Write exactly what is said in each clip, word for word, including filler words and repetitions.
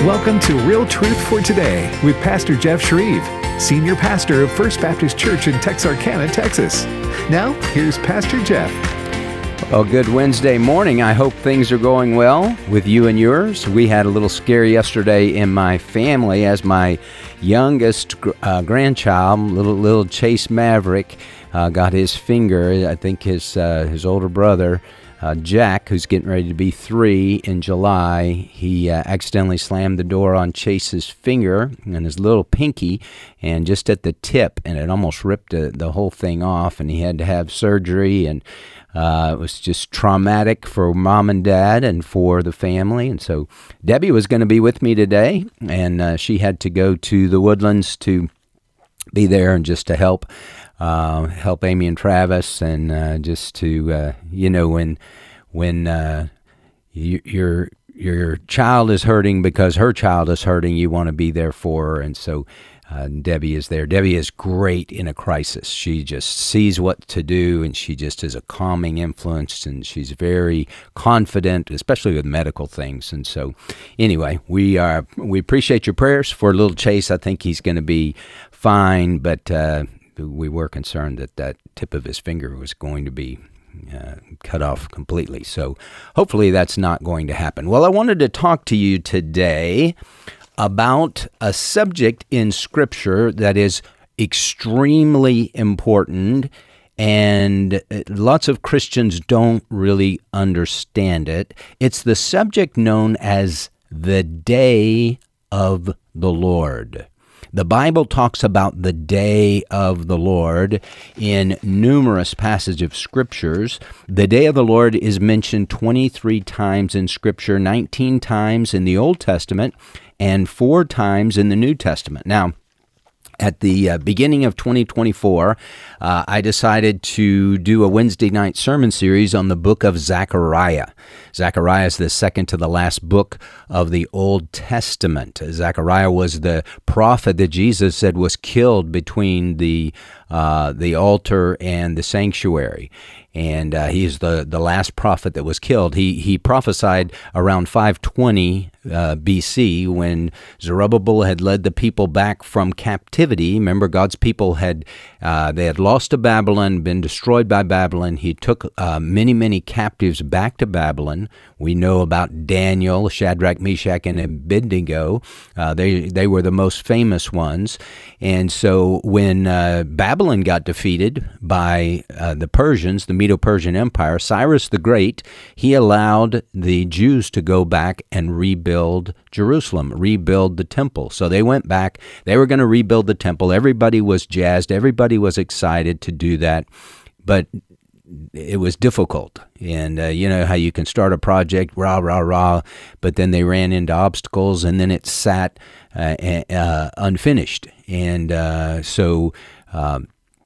Welcome to Real Truth for Today with Pastor Jeff Shreve, Senior Pastor of First Baptist Church in Texarkana, Texas. Now, here's Pastor Jeff. Well, good Wednesday morning. I hope things are going well with you and yours. We had a little scare yesterday in my family as my youngest uh, grandchild, little little Chase Maverick, uh, got his finger. I think his uh, his older brother, Uh, Jack, who's getting ready to be three in July, he uh, accidentally slammed the door on Chase's finger and his little pinky, and just at the tip, and it almost ripped the, the whole thing off, and he had to have surgery, and uh, it was just traumatic for mom and dad and for the family. And so Debbie was going to be with me today, and uh, she had to go to the Woodlands to be there and just to help Uh, help Amy and Travis, and uh, just to uh, you know when when uh, you, your your child is hurting because her child is hurting, you want to be there for her, and so uh, Debbie is there. Debbie is great in a crisis. She just sees what to do, and she just is a calming influence, and she's very confident, especially with medical things. And so, anyway, we are we appreciate your prayers for little Chase. I think he's going to be fine, but. Uh, We were concerned that that tip of his finger was going to be uh, cut off completely. So hopefully that's not going to happen. Well, I wanted to talk to you today about a subject in Scripture that is extremely important, and lots of Christians don't really understand it. It's the subject known as the Day of the Lord. The Bible talks about the day of the Lord in numerous passages of Scriptures. The day of the Lord is mentioned twenty-three times in Scripture, nineteen times in the Old Testament, and four times in the New Testament. Now, at the uh, beginning of twenty twenty-four, uh, I decided to do a Wednesday night sermon series on the book of Zechariah. Zechariah is the second to the last book of the Old Testament. Zechariah was the prophet that Jesus said was killed between the uh, the altar and the sanctuary. And uh, he's the, the last prophet that was killed. He he prophesied around five twenty uh, B C when Zerubbabel had led the people back from captivity. Remember, God's people had uh, they had lost to Babylon, been destroyed by Babylon. He took uh, many, many captives back to Babylon. We know about Daniel, Shadrach, Meshach, and Abednego. Uh, they they were the most famous ones. And so when uh, Babylon got defeated by uh, the Persians, the Medo-Persian Empire, Cyrus the Great, he allowed the Jews to go back and rebuild Jerusalem, rebuild the temple. So they went back. They were going to rebuild the temple. Everybody was jazzed. Everybody was excited to do that. But it was difficult. And uh, you know how you can start a project, rah, rah, rah, but then they ran into obstacles, and then it sat uh, uh, unfinished. And uh, so uh,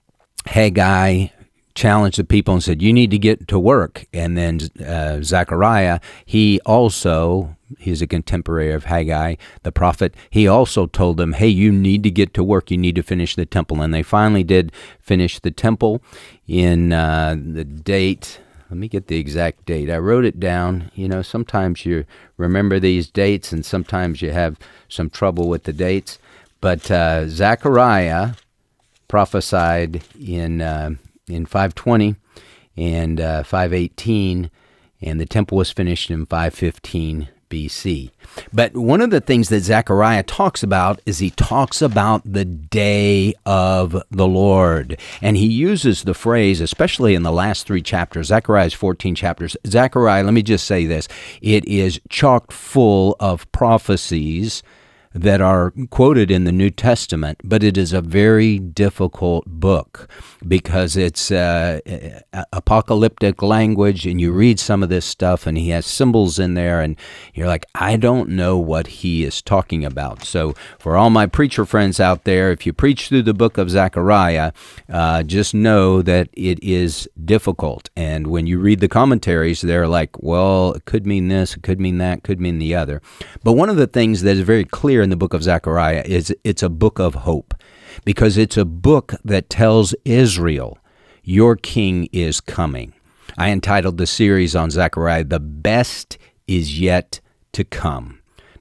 Haggai challenged the people and said, you need to get to work. And then uh, Zechariah, he also, he's a contemporary of Haggai, the prophet, he also told them, hey, you need to get to work. You need to finish the temple. And they finally did finish the temple in uh, the date. Let me get the exact date. I wrote it down. You know, sometimes you remember these dates and sometimes you have some trouble with the dates. But uh, Zechariah prophesied in uh, in five twenty and uh, five eighteen, and the temple was finished in five fifteen B C. But one of the things that Zechariah talks about is he talks about the day of the Lord. And he uses the phrase, especially in the last three chapters, Zechariah's fourteen chapters. Zechariah, let me just say this, it is chock full of prophecies that are quoted in the New Testament, but it is a very difficult book because it's uh, apocalyptic language, and you read some of this stuff, and he has symbols in there, and you're like, I don't know what he is talking about. So for all my preacher friends out there, if you preach through the book of Zechariah, uh, just know that it is difficult. And when you read the commentaries, they're like, well, it could mean this, it could mean that, could mean the other. But one of the things that is very clear in the book of Zechariah is it's a book of hope, because it's a book that tells Israel, your king is coming. I entitled the series on Zechariah, The Best Is Yet to Come.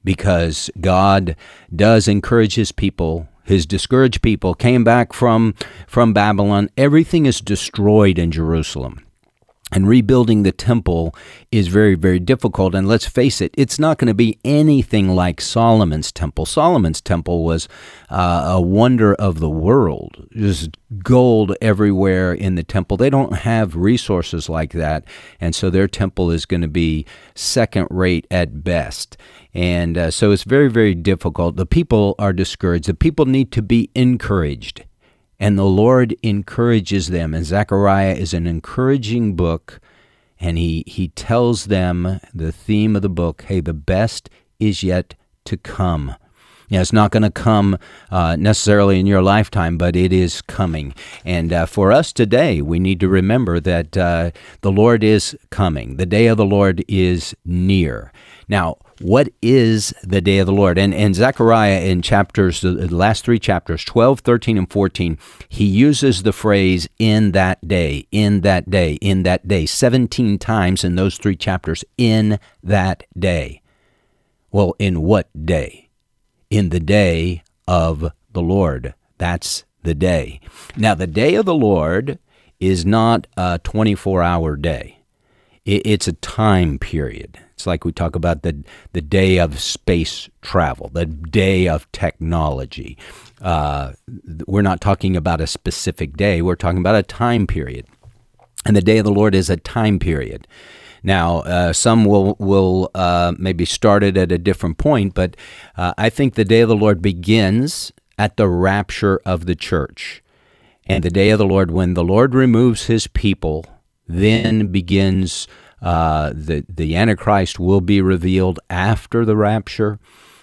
because God does encourage his people. His discouraged people came back from, from Babylon. Everything is destroyed in Jerusalem. And rebuilding the temple is very, very difficult. And let's face it, it's not going to be anything like Solomon's temple. Solomon's temple was uh, a wonder of the world. Just gold everywhere in the temple. They don't have resources like that. And so their temple is going to be second rate at best. And uh, so it's very, very difficult. The people are discouraged. The people need to be encouraged. And the Lord encourages them. And Zechariah is an encouraging book. And he, he tells them, the theme of the book, hey, the best is yet to come. Yeah, it's not going to come uh, necessarily in your lifetime, but it is coming. And uh, for us today, we need to remember that uh, the Lord is coming. The day of the Lord is near. Now, what is the day of the Lord? And, and Zechariah in chapters, the last three chapters, twelve, thirteen, and fourteen, he uses the phrase, in that day, in that day, in that day, seventeen times in those three chapters, in that day. Well, in what day? In the day of the Lord. That's the day. Now, the day of the Lord is not a twenty-four hour day. It's a time period. It's like we talk about the, the day of space travel, the day of technology. Uh, we're not talking about a specific day. We're talking about a time period. And the day of the Lord is a time period. Now, uh, some will will uh, maybe start it at a different point, but uh, I think the day of the Lord begins at the rapture of the church. And the day of the Lord, when the Lord removes his people, then begins uh, the the Antichrist will be revealed after the rapture,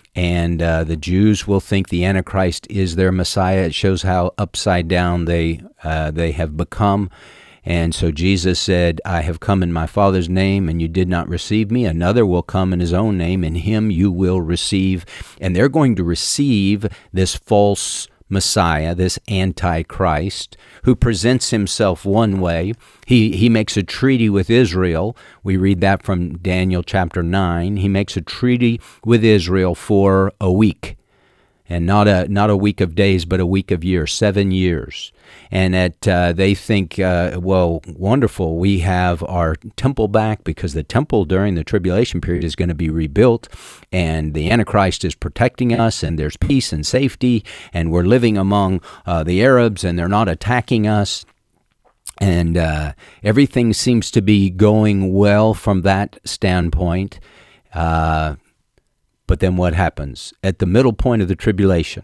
and uh, the Jews will think the Antichrist is their Messiah. It shows how upside down they uh, they have become. And so Jesus said, I have come in my Father's name, and you did not receive me. Another will come in his own name, and him you will receive. And they're going to receive this false Messiah, this Antichrist, who presents himself one way. He he makes a treaty with Israel. We read that from Daniel chapter nine. He makes a treaty with Israel for a week. And not a not a week of days, but a week of years, seven years. And that uh, they think, uh, well, wonderful, we have our temple back, because the temple during the tribulation period is going to be rebuilt, and the Antichrist is protecting us, and there's peace and safety, and we're living among uh, the Arabs, and they're not attacking us. And uh, everything seems to be going well from that standpoint. Uh But then what happens? At the middle point of the tribulation,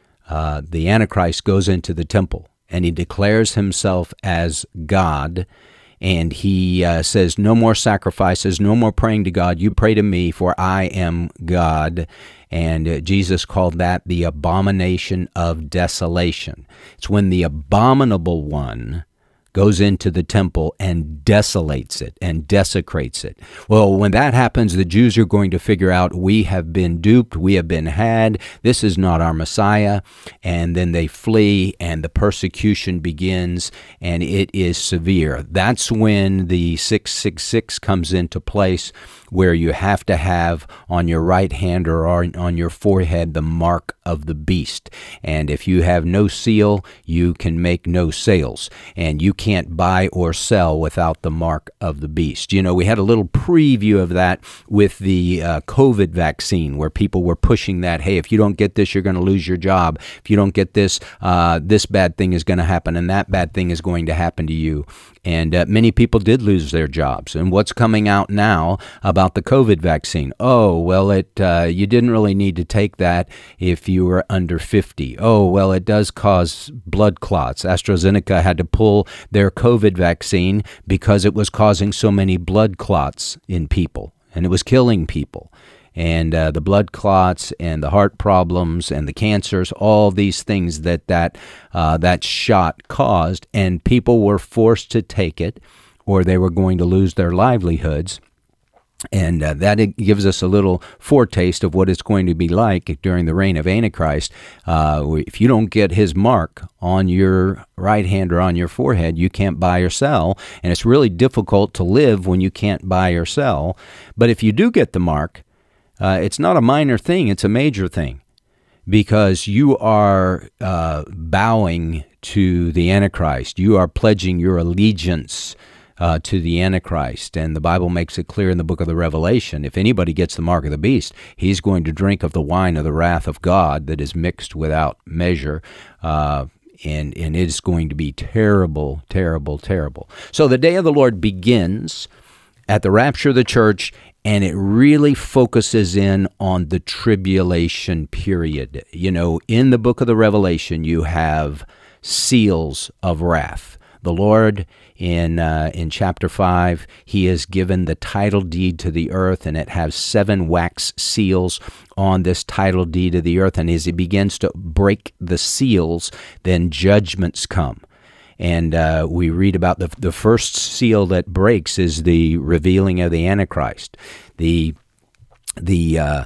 uh, the Antichrist goes into the temple, and he declares himself as God, and he uh, says, no more sacrifices, no more praying to God. You pray to me, for I am God. And uh, Jesus called that the abomination of desolation. It's when the abominable one goes into the temple and desolates it and desecrates it. Well, when that happens, the Jews are going to figure out, we have been duped, we have been had, this is not our Messiah, and then they flee, and the persecution begins, and it is severe. That's when the six six six comes into place, where you have to have on your right hand or on your forehead the mark of the beast. And if you have no seal, you can make no sales. And you can't buy or sell without the mark of the beast. You know, we had a little preview of that with the uh, COVID vaccine, where people were pushing that, hey, if you don't get this, you're going to lose your job. If you don't get this, uh, this bad thing is going to happen, and that bad thing is going to happen to you. And uh, many people did lose their jobs. And what's coming out now about the COVID vaccine? Oh, well, it uh, you didn't really need to take that if you were under fifty. Oh, well, it does cause blood clots. AstraZeneca had to pull their COVID vaccine because it was causing so many blood clots in people, and it was killing people. And uh, the blood clots and the heart problems and the cancers, all these things that that, uh, that shot caused, and people were forced to take it, or they were going to lose their livelihoods. And uh, that gives us a little foretaste of what it's going to be like during the reign of Antichrist. Uh, if you don't get his mark on your right hand or on your forehead, you can't buy or sell. And it's really difficult to live when you can't buy or sell. But if you do get the mark, uh, it's not a minor thing, it's a major thing, because you are uh, bowing to the Antichrist. You are pledging your allegiance uh, to the Antichrist. And the Bible makes it clear in the book of the Revelation, if anybody gets the mark of the beast, he's going to drink of the wine of the wrath of God that is mixed without measure. Uh, and, and it is going to be terrible, terrible, terrible. So the day of the Lord begins at the rapture of the church, and it really focuses in on the tribulation period. You know, in the book of the Revelation, you have seals of wrath. The Lord, in uh, in chapter five, he has given the title deed to the earth, and it has seven wax seals on this title deed of the earth. And as he begins to break the seals, then judgments come. And uh, we read about the the first seal that breaks is the revealing of the Antichrist, the the uh,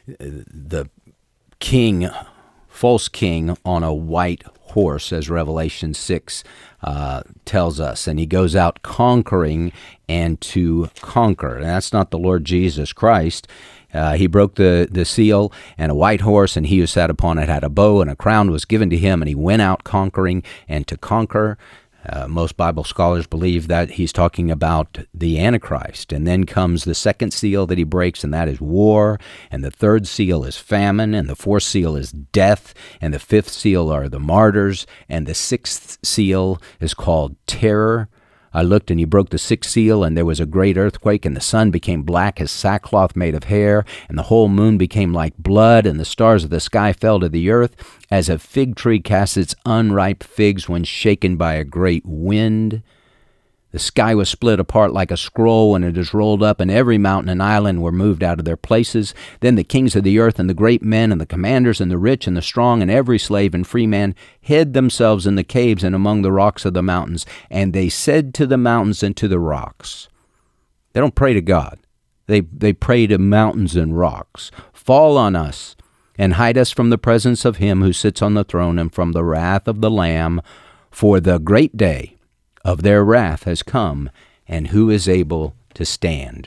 the king, false king on a white horse, as Revelation six uh, tells us, and he goes out conquering and to conquer. And that's not the Lord Jesus Christ. Uh, he broke the, the seal, and a white horse, and he who sat upon it had a bow, and a crown was given to him, and he went out conquering and to conquer. Uh, most Bible scholars believe that he's talking about the Antichrist. And then comes the second seal that he breaks, and that is war. And the third seal is famine. And the fourth seal is death. And the fifth seal are the martyrs. And the sixth seal is called terror. I looked, and he broke the sixth seal, and there was a great earthquake, and the sun became black as sackcloth made of hair, and the whole moon became like blood, and the stars of the sky fell to the earth, as a fig tree casts its unripe figs when shaken by a great wind. The sky was split apart like a scroll when it is rolled up, and every mountain and island were moved out of their places. Then the kings of the earth and the great men and the commanders and the rich and the strong and every slave and free man hid themselves in the caves and among the rocks of the mountains. And they said to the mountains and to the rocks. They don't pray to God. They, they pray to mountains and rocks. Fall on us and hide us from the presence of him who sits on the throne and from the wrath of the Lamb, for the great day of their wrath has come, and who is able to stand?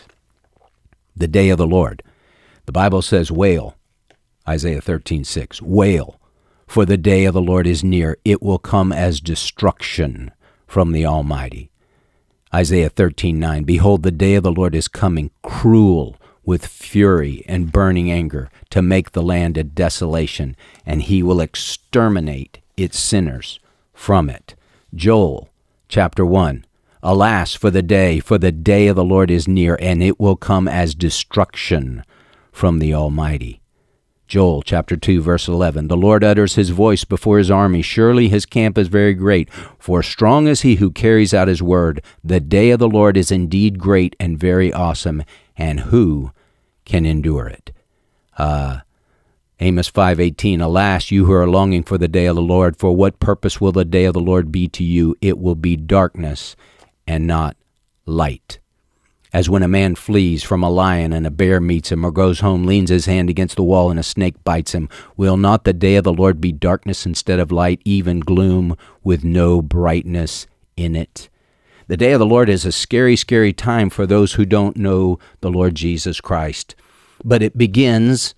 The day of the Lord. The Bible says, wail, Isaiah thirteen six, wail, for the day of the Lord is near. It will come as destruction from the Almighty. Isaiah thirteen nine, behold, the day of the Lord is coming, cruel with fury and burning anger, to make the land a desolation, and he will exterminate its sinners from it. Joel Chapter one, alas for the day, for the day of the Lord is near, and it will come as destruction from the Almighty. Joel chapter two, verse eleven, the Lord utters his voice before his army. Surely his camp is very great, for strong is he who carries out his word. The day of the Lord is indeed great and very awesome, and who can endure it? Uh, Amos five eighteen, alas, you who are longing for the day of the Lord, for what purpose will the day of the Lord be to you? It will be darkness and not light. As when a man flees from a lion and a bear meets him, or goes home, leans his hand against the wall, and a snake bites him, will not the day of the Lord be darkness instead of light, even gloom with no brightness in it? The day of the Lord is a scary, scary time for those who don't know the Lord Jesus Christ. But it begins...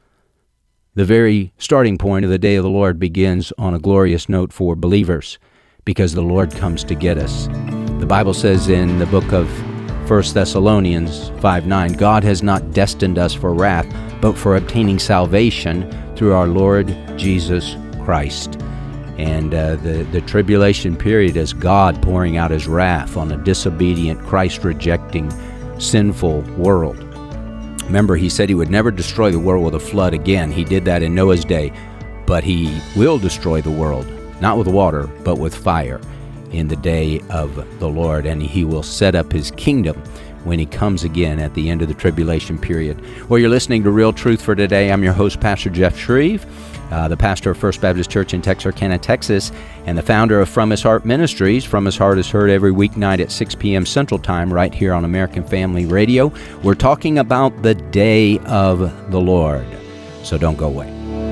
The very starting point of the day of the Lord begins on a glorious note for believers, because the Lord comes to get us. The Bible says in the book of First Thessalonians five nine, God has not destined us for wrath, but for obtaining salvation through our Lord Jesus Christ. And uh, the, the tribulation period is God pouring out his wrath on a disobedient, Christ-rejecting, sinful world. Remember, he said he would never destroy the world with a flood again. He did that in Noah's day, but he will destroy the world, not with water, but with fire in the day of the Lord. And he will set up his kingdom when he comes again at the end of the tribulation period. Well, you're listening to Real Truth for Today. I'm your host, Pastor Jeff Shreve, uh, the pastor of First Baptist Church in Texarkana, Texas, and the founder of From His Heart Ministries. From His Heart is heard every weeknight at six p.m. Central Time right here on American Family Radio. We're talking about the day of the Lord, so don't go away.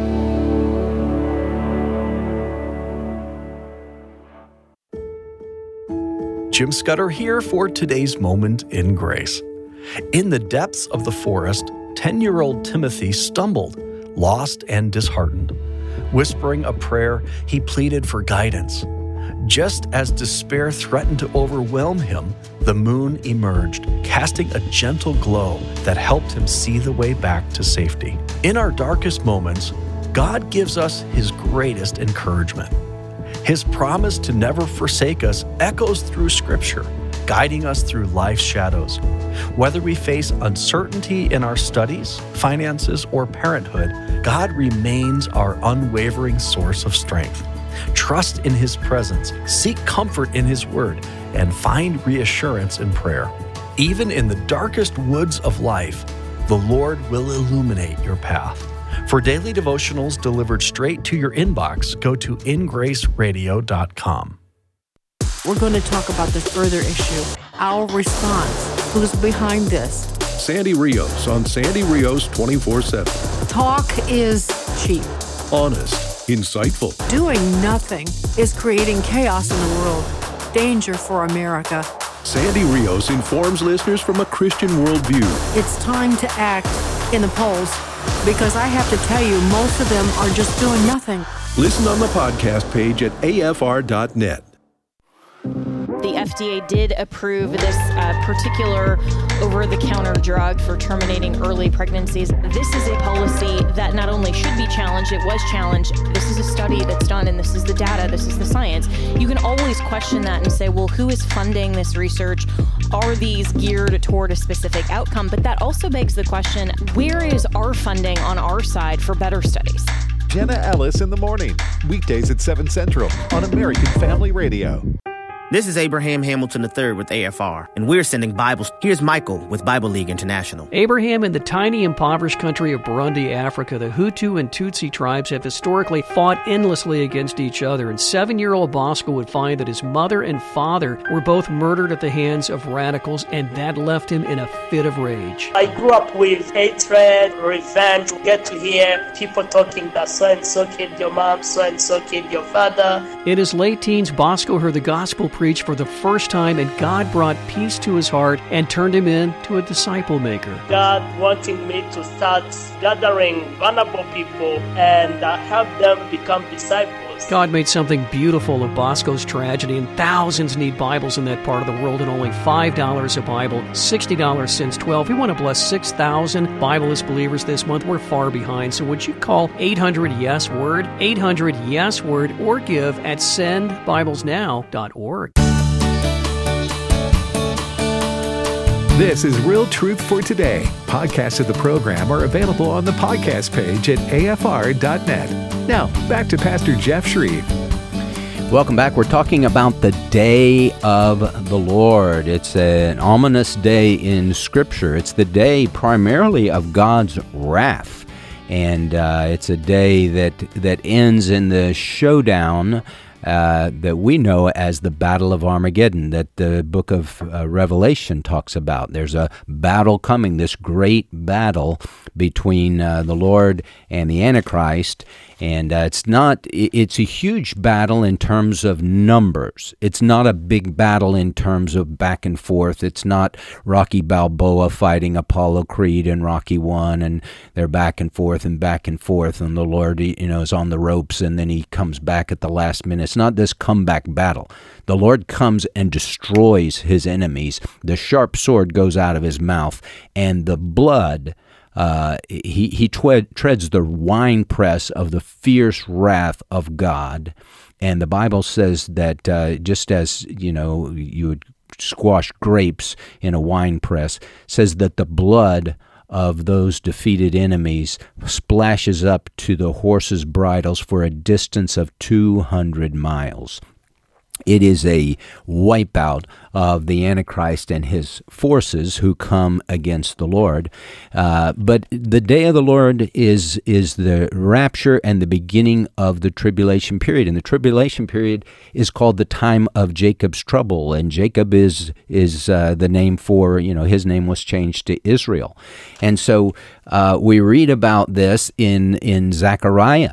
Jim Scudder here for today's Moment in Grace. In the depths of the forest, ten-year-old Timothy stumbled, lost and disheartened. Whispering a prayer, he pleaded for guidance. Just as despair threatened to overwhelm him, the moon emerged, casting a gentle glow that helped him see the way back to safety. In our darkest moments, God gives us His greatest encouragement. His promise to never forsake us echoes through Scripture, guiding us through life's shadows. Whether we face uncertainty in our studies, finances, or parenthood, God remains our unwavering source of strength. Trust in His presence, seek comfort in His Word, and find reassurance in prayer. Even in the darkest woods of life, the Lord will illuminate your path. For daily devotionals delivered straight to your inbox, go to in grace radio dot com. We're going to talk about this further issue, our response, who's behind this. Sandy Rios on Sandy Rios twenty-four seven. Talk is cheap. Honest, insightful. Doing nothing is creating chaos in the world, danger for America. Sandy Rios informs listeners from a Christian worldview. It's time to act in the polls, because I have to tell you, most of them are just doing nothing. Listen on the podcast page at A F R dot net. The F D A did approve this uh, particular over-the-counter drug for terminating early pregnancies. This is a policy that not only should be challenged, it was challenged. This is a study that's done, and this is the data, this is the science. You can always question that and say, well, who is funding this research? Are these geared toward a specific outcome? But that also begs the question, where is our funding on our side for better studies? Jenna Ellis in the morning, weekdays at seven Central on American Family Radio. This is Abraham Hamilton the third with A F R, and we're sending Bibles. Here's Michael with Bible League International. Abraham, in the tiny, impoverished country of Burundi, Africa, the Hutu and Tutsi tribes have historically fought endlessly against each other, and seven-year-old Bosco would find that his mother and father were both murdered at the hands of radicals, and that left him in a fit of rage. I grew up with hatred, revenge. We get to hear people talking that so-and-so killed your mom, so-and-so killed your father. In his late teens, Bosco heard the gospel preached for the first time, and God brought peace to his heart and turned him into a disciple maker. God wanting me to start gathering vulnerable people and uh, help them become disciples. God made something beautiful of Bosco's tragedy, and thousands need Bibles in that part of the world at only five dollars a Bible, sixty dollars since twelve. We want to bless six thousand Bibleless believers this month. We're far behind, so would you call eight hundred yes word, eight hundred yes word, or give at send bibles now dot org. This is Real Truth for Today. Podcasts of the program are available on the podcast page at A F R dot net. Now, back to Pastor Jeff Shreve. Welcome back. We're talking about the day of the Lord. It's an ominous day in Scripture. It's the day primarily of God's wrath. And uh, it's a day that, that ends in the showdown Uh, that we know as the Battle of Armageddon, that the book of uh, Revelation talks about. There's a battle coming, this great battle between uh, the Lord and the Antichrist, and uh, it's not, it's a huge battle in terms of numbers. It's not a big battle in terms of back and forth. It's not Rocky Balboa fighting Apollo Creed in Rocky One, and they're back and forth and back and forth, and the Lord, you know, is on the ropes, and then he comes back at the last minute. It's not this comeback battle. The Lord comes and destroys his enemies. The sharp sword goes out of his mouth, and the blood, uh, he, he twed, treads the winepress of the fierce wrath of God. And the Bible says that uh, just as, you know, you would squash grapes in a winepress, says that the blood of those defeated enemies splashes up to the horses' bridles for a distance of two hundred miles. It is a wipeout of the Antichrist and his forces who come against the Lord. Uh, but the day of the Lord is is the rapture and the beginning of the tribulation period. And the tribulation period is called the time of Jacob's trouble. And Jacob is is uh, the name for, you know, his name was changed to Israel. And so uh, we read about this in, in Zechariah.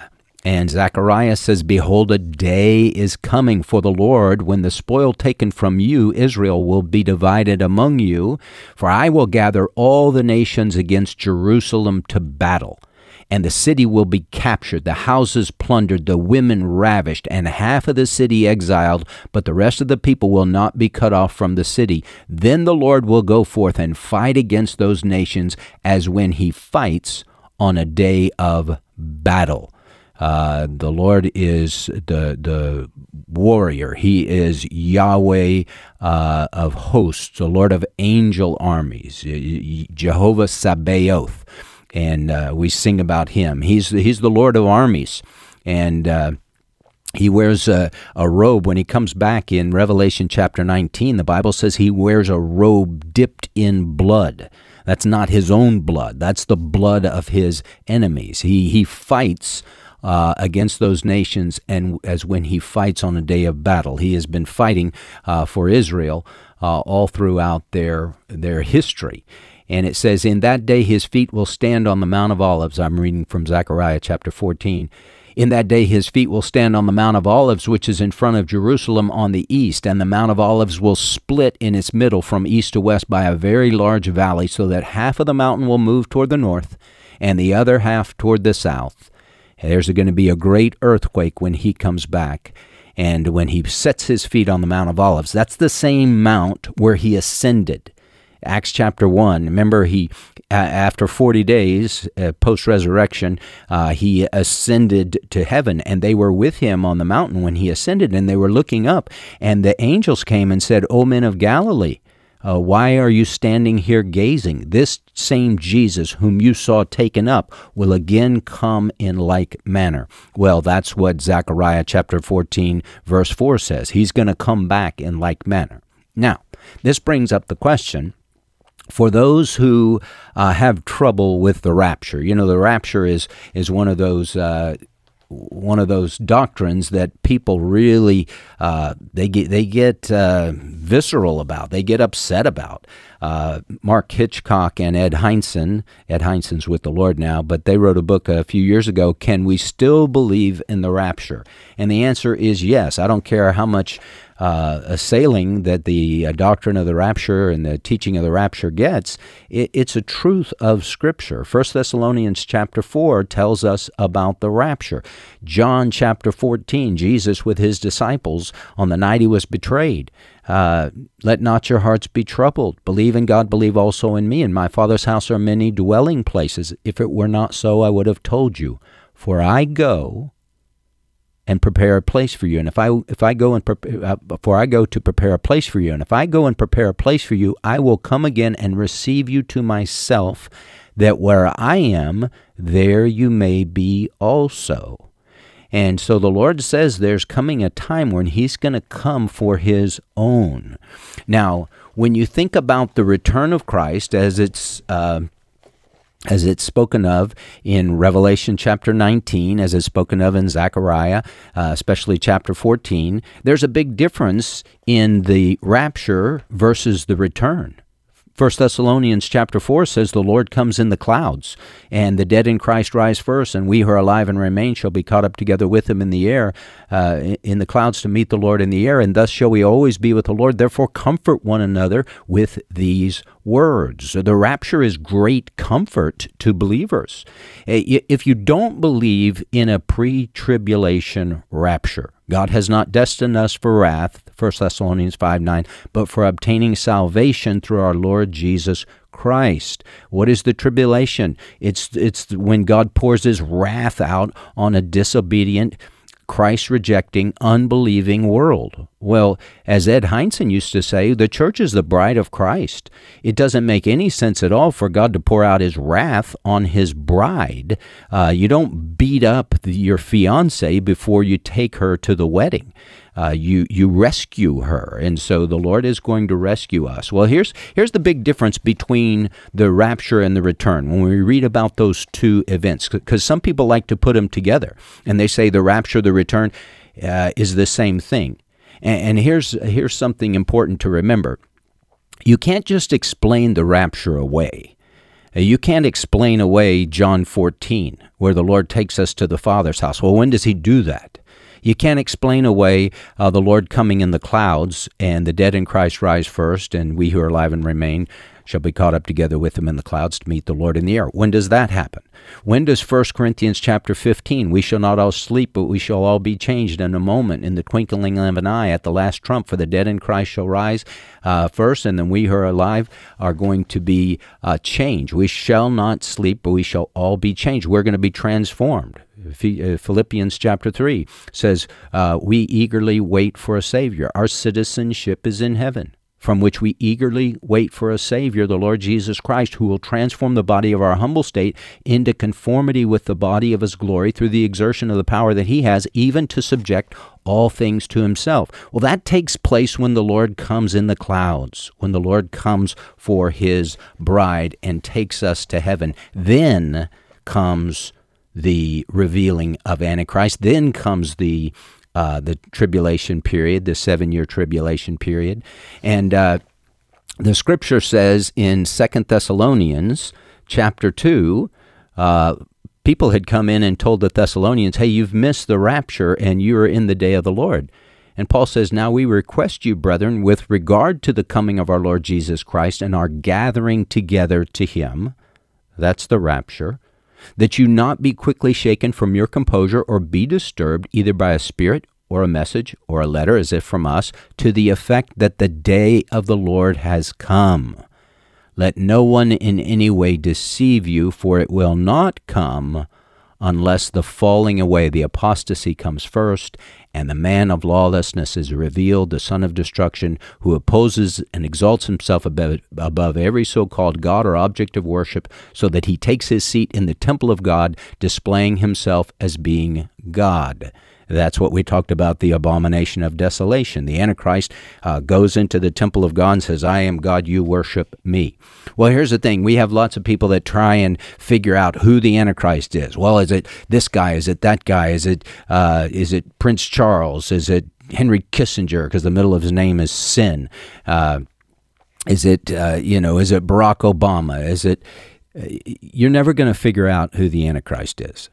And Zechariah says, "Behold, a day is coming for the Lord when the spoil taken from you, Israel, will be divided among you. For I will gather all the nations against Jerusalem to battle. And the city will be captured, the houses plundered, the women ravished, and half of the city exiled, but the rest of the people will not be cut off from the city. Then the Lord will go forth and fight against those nations as when he fights on a day of battle." Uh, the Lord is the the warrior. He is Yahweh uh, of hosts, the Lord of angel armies, Jehovah Sabaoth. And uh, we sing about him. He's he's the Lord of armies, and uh, he wears a, a robe. When he comes back in Revelation chapter nineteen, the Bible says he wears a robe dipped in blood. That's not his own blood. That's the blood of his enemies. He he fights Uh, against those nations, and as when he fights on a day of battle. He has been fighting uh, for Israel uh, all throughout their their history. And it says, "In that day his feet will stand on the Mount of Olives." I'm reading from Zechariah chapter fourteen. "In that day his feet will stand on the Mount of Olives, which is in front of Jerusalem on the east, and the Mount of Olives will split in its middle from east to west by a very large valley, so that half of the mountain will move toward the north, and the other half toward the south. There's going to be a great earthquake when he comes back, and when he sets his feet on the Mount of Olives." That's the same mount where he ascended. Acts chapter one, remember he, uh, after forty days uh, post-resurrection, uh, he ascended to heaven, and they were with him on the mountain when he ascended, and they were looking up, and the angels came and said, "O men of Galilee, Uh, why are you standing here gazing? This same Jesus whom you saw taken up will again come in like manner." Well, that's what Zechariah chapter fourteen, verse four says. He's going to come back in like manner. Now, this brings up the question, for those who uh, have trouble with the rapture. You know, the rapture is is one of those uh, one of those doctrines that people really uh, they get they get uh, visceral about. They get upset about. Uh, Mark Hitchcock and Ed Hindson. Ed Hindson's with the Lord now, but they wrote a book a few years ago, "Can We Still Believe in the Rapture?" And the answer is yes. I don't care how much uh, assailing that the uh, doctrine of the rapture and the teaching of the rapture gets. It, it's a truth of Scripture. First Thessalonians chapter four tells us about the rapture. John chapter fourteen, Jesus with his disciples on the night he was betrayed. Uh, "Let not your hearts be troubled. Believe in God, believe also in me. In my Father's house are many dwelling places. If it were not so, I would have told you. For I go and prepare a place for you. And if I if I go and prepare, uh, for I go to prepare a place for you. And if I go and prepare a place for you, I will come again and receive you to myself, that where I am, there you may be also." And so the Lord says there's coming a time when he's going to come for his own. Now, when you think about the return of Christ as it's uh, as it's spoken of in Revelation chapter nineteen, as it's spoken of in Zechariah, uh, especially chapter fourteen, there's a big difference in the rapture versus the return. First Thessalonians chapter four says the Lord comes in the clouds, and the dead in Christ rise first, and we who are alive and remain shall be caught up together with him in the air, uh, in the clouds to meet the Lord in the air, and thus shall we always be with the Lord. Therefore comfort one another with these words. The rapture is great comfort to believers. If you don't believe in a pre-tribulation rapture, God has not destined us for wrath, First Thessalonians five nine, but for obtaining salvation through our Lord Jesus Christ. What is the tribulation? It's it's when God pours his wrath out on a disobedient, Christ-rejecting, unbelieving world. Well, as Ed Hindson used to say, the church is the bride of Christ. It doesn't make any sense at all for God to pour out his wrath on his bride. Uh, you don't beat up the, your fiancée before you take her to the wedding. Uh, you you rescue her, and so the Lord is going to rescue us. Well, here's here's the big difference between the rapture and the return when we read about those two events, because some people like to put them together, and they say the rapture, the return uh, is the same thing. And, and here's here's something important to remember. You can't just explain the rapture away. You can't explain away John fourteen, where the Lord takes us to the Father's house. Well, when does he do that? You can't explain away uh, the Lord coming in the clouds, and the dead in Christ rise first, and we who are alive and remain shall be caught up together with him in the clouds to meet the Lord in the air. When does that happen? When does First Corinthians chapter fifteen, we shall not all sleep, but we shall all be changed in a moment, in the twinkling of an eye, at the last trump, for the dead in Christ shall rise uh, first, and then we who are alive are going to be uh, changed. We shall not sleep, but we shall all be changed. We're going to be transformed. Philippians chapter three says, uh, we eagerly wait for a Savior. Our citizenship is in heaven, from which we eagerly wait for a Savior, the Lord Jesus Christ, who will transform the body of our humble state into conformity with the body of his glory through the exertion of the power that he has, even to subject all things to himself. Well, that takes place when the Lord comes in the clouds, when the Lord comes for his bride and takes us to heaven. Then comes the revealing of Antichrist. Then comes the Uh, the tribulation period, the seven-year tribulation period. And uh, the scripture says in Second Thessalonians chapter two, uh, people had come in and told the Thessalonians, hey, you've missed the rapture and you're in the day of the Lord. And Paul says, now we request you, brethren, with regard to the coming of our Lord Jesus Christ and our gathering together to him, that's the rapture, that you not be quickly shaken from your composure or be disturbed either by a spirit or a message or a letter, as if from us, to the effect that the day of the Lord has come. Let no one in any way deceive you, for it will not come unless the falling away, the apostasy, comes first, and the man of lawlessness is revealed, the son of destruction, who opposes and exalts himself above, above every so-called God or object of worship, so that he takes his seat in the temple of God, displaying himself as being God. That's what we talked about, the abomination of desolation. The Antichrist uh, goes into the temple of God and says, I am God, you worship me. Well, here's the thing. We have lots of people that try and figure out who the Antichrist is. Well, is it this guy? Is it that guy? Is it uh, is it Prince Charles? Is it Henry Kissinger, because the middle of his name is Sin? Uh, is it, uh, you know, is it Barack Obama? Is it, uh, you're never going to figure out who the Antichrist is.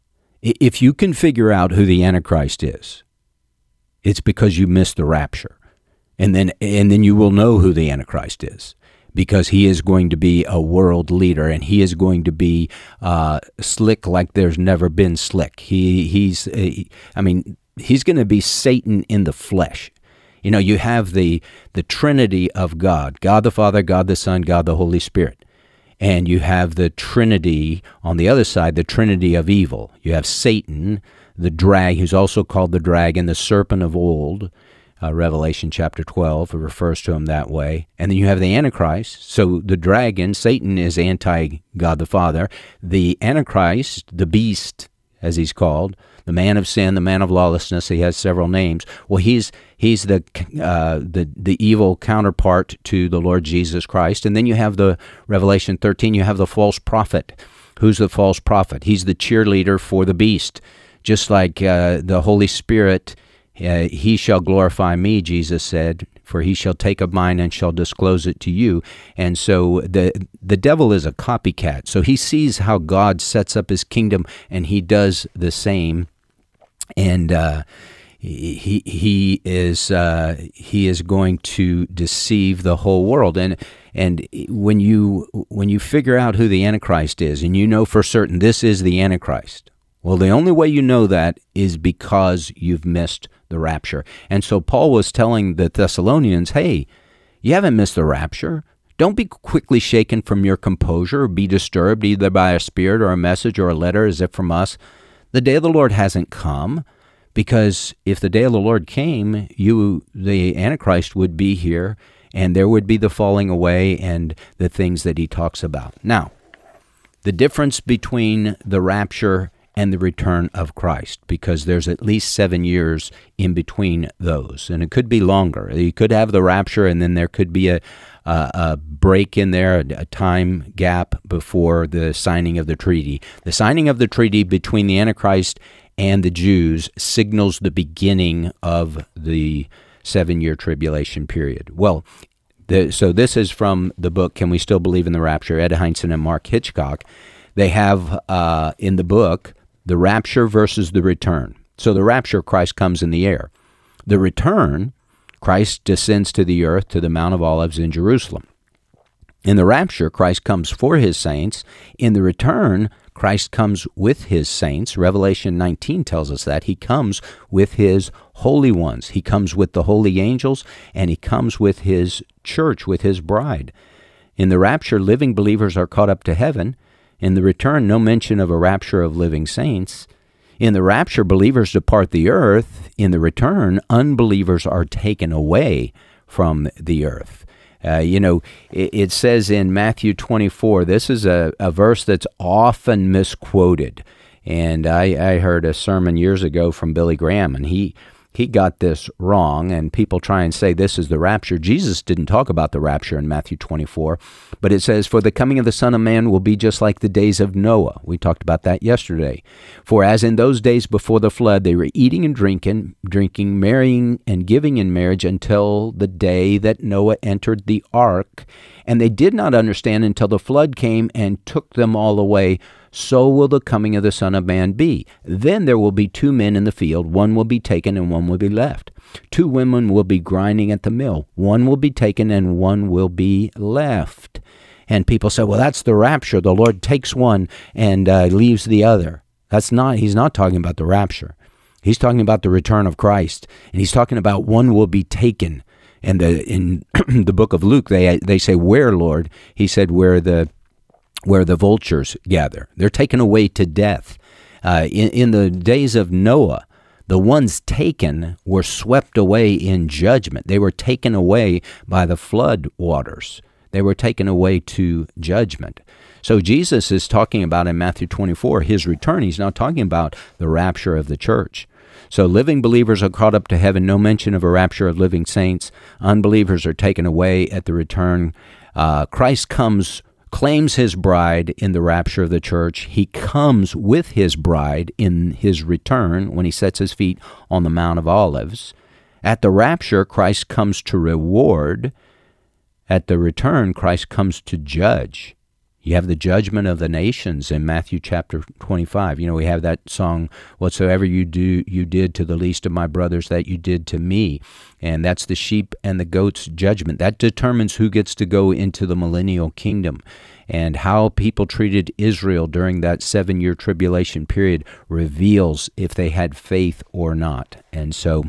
If you can figure out who the Antichrist is, it's because you missed the rapture. And then and then you will know who the Antichrist is, because he is going to be a world leader, and he is going to be uh, slick like there's never been slick. He he's uh, I mean, he's going to be Satan in the flesh. You know, you have the the Trinity of God, God the Father, God the Son, God the Holy Spirit. And you have the Trinity on the other side, the Trinity of evil. You have Satan, the drag, who's also called the dragon, the serpent of old. Uh, Revelation chapter twelve, it refers to him that way. And then you have the Antichrist. So the dragon, Satan, is anti-God the Father. The Antichrist, the beast, as he's called, the man of sin, the man of lawlessness, he has several names. Well, he's he's the uh, the the evil counterpart to the Lord Jesus Christ. And then you have the Revelation thirteen, you have the false prophet. Who's the false prophet? He's the cheerleader for the beast. Just like uh, the Holy Spirit, uh, he shall glorify me, Jesus said, for he shall take of mine and shall disclose it to you. And so the the devil is a copycat. So he sees how God sets up his kingdom, and he does the same. And uh, he he is uh, he is going to deceive the whole world. And and when you when you figure out who the Antichrist is, and you know for certain this is the Antichrist, well, the only way you know that is because you've missed the rapture. And so Paul was telling the Thessalonians, hey, you haven't missed the rapture. Don't be quickly shaken from your composure or be disturbed either by a spirit or a message or a letter as if from us. The day of the Lord hasn't come, because if the day of the Lord came, you, the Antichrist, would be here, and there would be the falling away and the things that he talks about. Now, the difference between the rapture and the return of Christ, because there's at least seven years in between those, and it could be longer. You could have the rapture, and then there could be a, a, a break in there, a, a time gap before the signing of the treaty. The signing of the treaty between the Antichrist and the Jews signals the beginning of the seven-year tribulation period. Well, The, so this is from the book, Can We Still Believe in the Rapture? Ed Hindson and Mark Hitchcock. They have uh, in the book, the rapture versus the return. So the rapture, Christ comes in the air. The return, Christ descends to the earth to the Mount of Olives in Jerusalem. In the rapture, Christ comes for his saints. In the return, Christ comes with his saints. Revelation nineteen tells us that. He comes with his holy ones. He comes with the holy angels, and he comes with his church, with his bride. In the rapture, living believers are caught up to heaven. In the return, no mention of a rapture of living saints. In the rapture, believers depart the earth. In the return, unbelievers are taken away from the earth. Uh, you know, it, it says in Matthew twenty-four, this is a, a verse that's often misquoted. And I, I heard a sermon years ago from Billy Graham, and he he got this wrong, and people try and say this is the rapture. Jesus didn't talk about the rapture in Matthew twenty-four, but it says, "For the coming of the Son of Man will be just like the days of Noah." We talked about that yesterday. "For as in those days before the flood, they were eating and drinking, drinking, marrying and giving in marriage until the day that Noah entered the ark, and they did not understand until the flood came and took them all away. So will the coming of the Son of Man be. Then there will be two men in the field, one will be taken and one will be left. Two women will be grinding at the mill, one will be taken and one will be left." And people say, well, that's the rapture. The Lord takes one and uh, leaves the other. That's not, he's not talking about the rapture. He's talking about the return of Christ. And he's talking about one will be taken. And the, in the book of Luke, they they say, "Where, Lord?" He said, where the where the vultures gather. They're taken away to death. Uh, in, in the days of Noah, the ones taken were swept away in judgment. They were taken away by the flood waters. They were taken away to judgment. So Jesus is talking about in Matthew twenty-four, his return. He's not talking about the rapture of the church. So living believers are caught up to heaven. No mention of a rapture of living saints. Unbelievers are taken away at the return. Uh, Christ comes claims his bride in the rapture of the church. He comes with his bride in his return when he sets his feet on the Mount of Olives. At the rapture, Christ comes to reward. At the return, Christ comes to judge. You have the judgment of the nations in Matthew chapter twenty-five. You know, we have that song, "Whatsoever you do, you did to the least of my brothers, that you did to me." And that's the sheep and the goats judgment. That determines who gets to go into the millennial kingdom. And how people treated Israel during that seven-year tribulation period reveals if they had faith or not. And so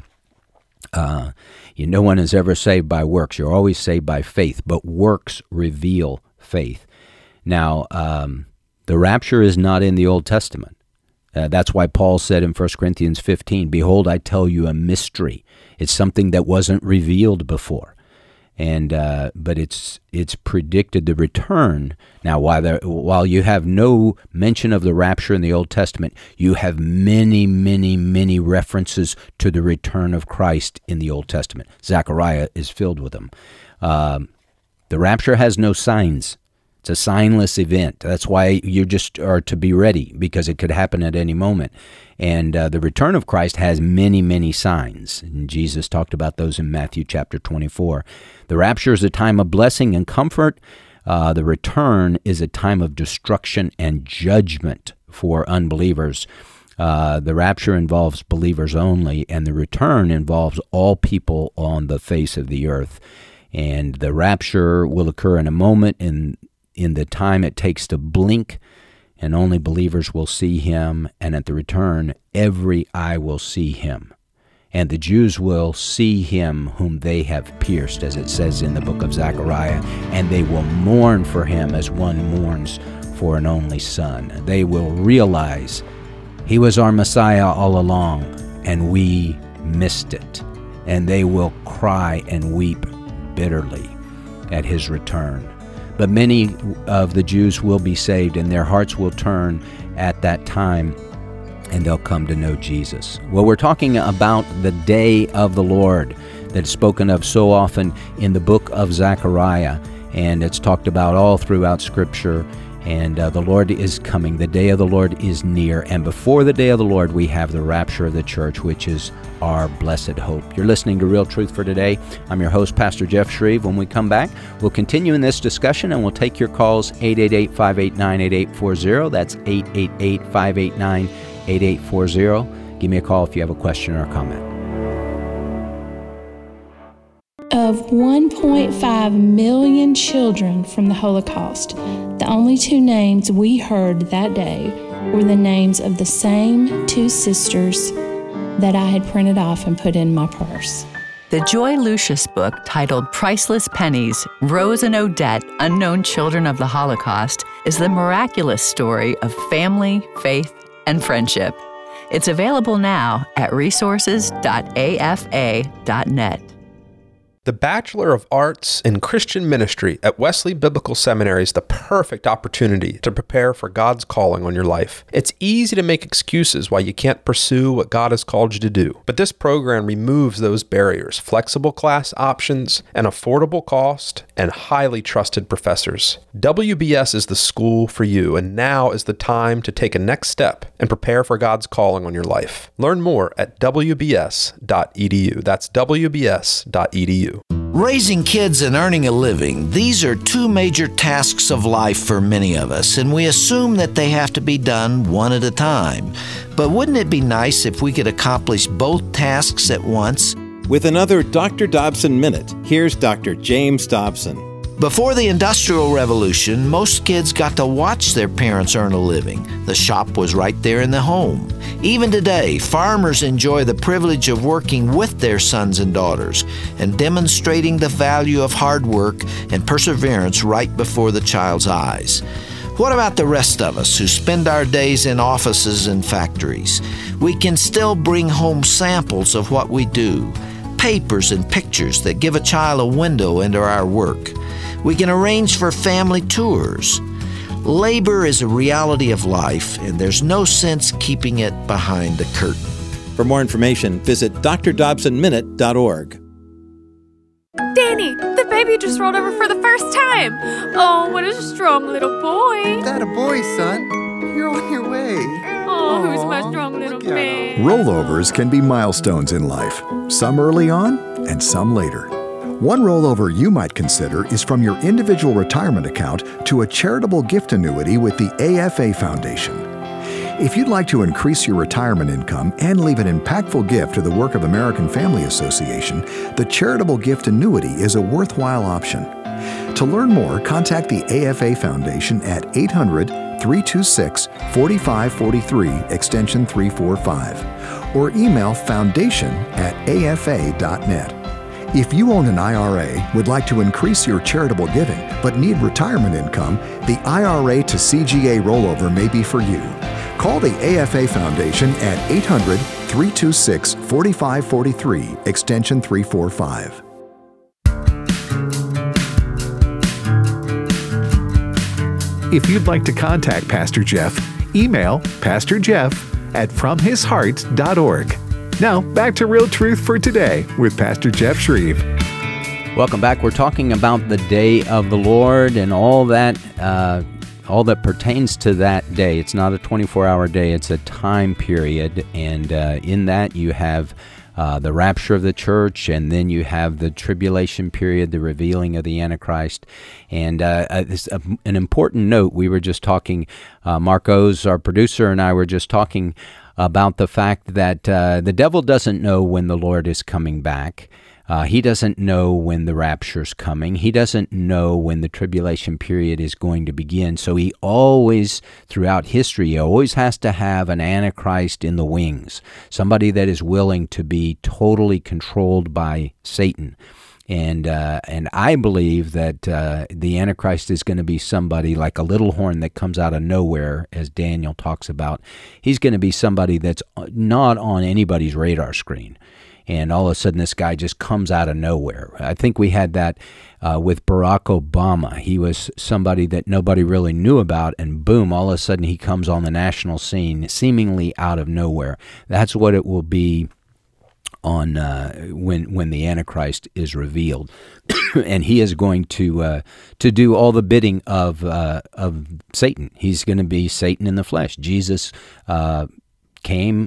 uh, you, no one is ever saved by works. You're always saved by faith, but works reveal faith. Now, um, the rapture is not in the Old Testament. Uh, that's why Paul said in First Corinthians fifteen, "Behold, I tell you a mystery." It's something that wasn't revealed before. And uh, but it's it's predicted the return. Now, while, there, while you have no mention of the rapture in the Old Testament, you have many, many, many references to the return of Christ in the Old Testament. Zechariah is filled with them. Um, the rapture has no signs. It's a signless event. That's why you just are to be ready, because it could happen at any moment. And uh, the return of Christ has many, many signs. And Jesus talked about those in Matthew chapter twenty-four. The rapture is a time of blessing and comfort. Uh, the return is a time of destruction and judgment for unbelievers. Uh, the rapture involves believers only, and the return involves all people on the face of the earth. And the rapture will occur in a moment, in in the time it takes to blink, and only believers will see him. And at the return, every eye will see him. And the Jews will see him whom they have pierced, as it says in the book of Zechariah, and they will mourn for him as one mourns for an only son. They will realize he was our Messiah all along, and we missed it. And they will cry and weep bitterly at his return. But many of the Jews will be saved, and their hearts will turn at that time, and they'll come to know Jesus. Well, we're talking about the day of the Lord that's spoken of so often in the book of Zechariah, and it's talked about all throughout Scripture. And uh, the Lord is coming. The day of the Lord is near. And before the day of the Lord, we have the rapture of the church, which is our blessed hope. You're listening to Real Truth for Today. I'm your host, Pastor Jeff Shreve. When we come back, we'll continue in this discussion, and we'll take your calls, eight eight eight, five eight nine, eight eight four zero. That's eight eight eight, five eight nine, eight eight four zero. Give me a call if you have a question or a comment. Of one point five million children from the Holocaust, the only two names we heard that day were the names of the same two sisters that I had printed off and put in my purse. The Joy Lucius book, titled Priceless Pennies, Rose and Odette, Unknown Children of the Holocaust, is the miraculous story of family, faith, and friendship. It's available now at resources dot a f a dot net. The Bachelor of Arts in Christian Ministry at Wesley Biblical Seminary is the perfect opportunity to prepare for God's calling on your life. It's easy to make excuses why you can't pursue what God has called you to do, but this program removes those barriers: flexible class options, an affordable cost, and highly trusted professors. W B S is the school for you, and now is the time to take a next step and prepare for God's calling on your life. Learn more at w b s dot e d u. That's w b s dot e d u. Raising kids and earning a living, these are two major tasks of life for many of us, and we assume that they have to be done one at a time. But wouldn't it be nice if we could accomplish both tasks at once? With another Doctor Dobson Minute, here's Doctor James Dobson. Before the Industrial Revolution, most kids got to watch their parents earn a living. The shop was right there in the home. Even today, farmers enjoy the privilege of working with their sons and daughters and demonstrating the value of hard work and perseverance right before the child's eyes. What about the rest of us who spend our days in offices and factories? We can still bring home samples of what we do, papers and pictures that give a child a window into our work. We can arrange for family tours. Labor is a reality of life, and there's no sense keeping it behind the curtain. For more information, visit d r dobson minute dot org. Danny, the baby just rolled over for the first time. Oh, what a strong little boy. That a boy, son. You're on your way. Oh, Aww, who's my strong little man? Rollovers can be milestones in life, some early on and some later. One rollover you might consider is from your individual retirement account to a charitable gift annuity with the A F A Foundation. If you'd like to increase your retirement income and leave an impactful gift to the work of American Family Association, the charitable gift annuity is a worthwhile option. To learn more, contact the A F A Foundation at eight hundred, three two six, four five four three, extension three four five, or email foundation at a f a dot net. If you own an I R A, would like to increase your charitable giving, but need retirement income, the I R A to C G A rollover may be for you. Call the A F A Foundation at eight hundred, three two six, four five four three, extension three four five. If you'd like to contact Pastor Jeff, email pastor jeff at from his heart dot org. Now, back to Real Truth for Today with Pastor Jeff Shreve. Welcome back. We're talking about the day of the Lord and all that uh, all that pertains to that day. It's not a twenty-four hour day. It's a time period. And uh, in that, you have uh, the rapture of the church, and then you have the tribulation period, the revealing of the Antichrist. And uh, uh, this, uh, an important note, we were just talking, uh, Marcos, our producer, and I were just talking about the fact that uh, the devil doesn't know when the Lord is coming back. Uh, he doesn't know when the rapture's coming. He doesn't know when the tribulation period is going to begin. So he always, throughout history, he always has to have an Antichrist in the wings, somebody that is willing to be totally controlled by Satan. And uh, and I believe that uh, the Antichrist is going to be somebody like a little horn that comes out of nowhere, as Daniel talks about. He's going to be somebody that's not on anybody's radar screen. And all of a sudden, this guy just comes out of nowhere. I think we had that uh, with Barack Obama. He was somebody that nobody really knew about, and boom, all of a sudden he comes on the national scene, seemingly out of nowhere. That's what it will be on uh, when when the Antichrist is revealed, and he is going to uh, to do all the bidding of uh, of Satan. He's going to be Satan in the flesh. Jesus uh, came